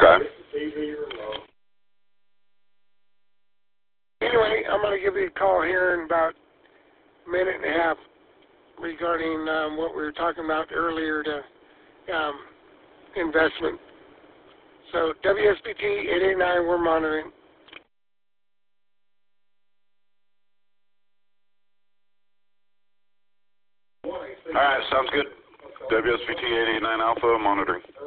Okay. Anyway, I'm going to give you a call here in about a minute and a half regarding what we were talking about earlier to investment. So WSBT 889, we're monitoring. All right, sounds good. WSBT 889 Alpha monitoring.